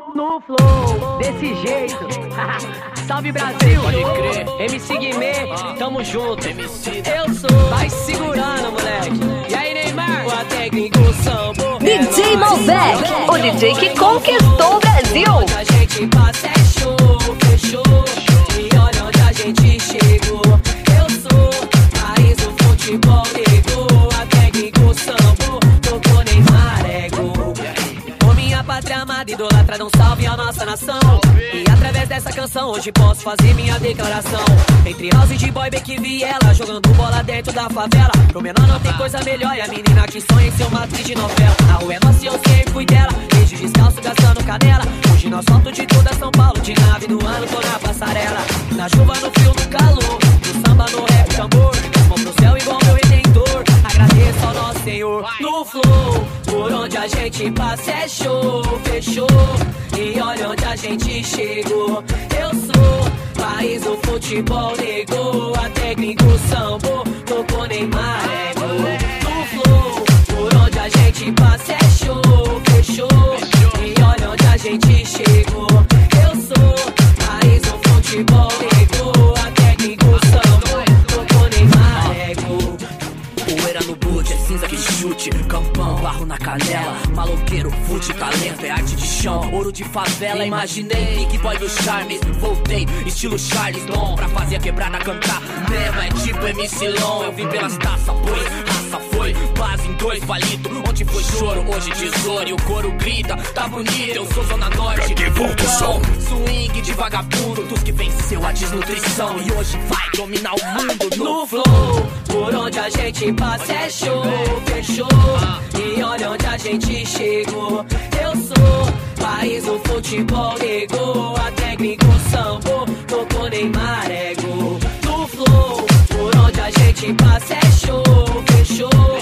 no flow, desse jeito. Salve Brasil, pode crer. MC Guimê, tamo junto. MC Eu sou, vai segurando, moleque. E aí, Neymar? O técnico sambo. DJ Malbec, o DJ que conquistou o Brasil. Onde a gente passa é show, fechou. E olha onde a gente chegou. Eu sou, raiz do futebol, negou. A técnico sambo, tocou Neymar, é gol. Ô minha pátria amada, idolatra, dá um salve à nossa nação. E através dessa canção hoje posso fazer minha declaração. Entre house de boy, Beck e Viela, jogando bola dentro da favela. Pro menor não tem coisa melhor, e a menina que sonha em ser uma atriz de novela. A rua é nossa e eu sempre fui dela, desde descalço gastando canela. Hoje no asfalto de toda São Paulo, de nave no ano tô na passarela. Na chuva, no frio, no calor, no samba, no rap, tambor. Mão pro céu igual meu redentor, agradeço ao nosso Senhor. No flow, por onde a gente passa é show, fechou. E olha onde a gente chegou. Eu sou, país do futebol, negou. A técnico sambo, tocou Neymar, é gol. No flow, por onde a gente passa é show, fechou. E olha onde a gente chegou. Eu sou, país do futebol, negou. A técnico sambo, tocou Neymar, é gol. Poeira no boot, é cinza que chute. Campão, barro na canela. Maloqueiro, fute, talento, é arte de chão. Ouro de favela, imaginei Big Boy do Charmes. Voltei, estilo Charles Dom, pra fazer a quebrada cantar. Mesmo é tipo MC Long. Eu vim pelas taças, pois raça foi base em dois palitos. Onde foi choro, hoje tesouro. E o coro grita, tá bonito, eu sou Zona Norte. Aqui volta o som. Swing de vagabundo, dos que venceu a desnutrição. E hoje vai dominar o mundo no flow. Por onde a gente passa é show, fechou. E olha onde a gente chegou. Eu sou, país do futebol, negou. A técnico sambo, tocou Neymar, é gol. No flow, por onde a gente passa é show, fechou.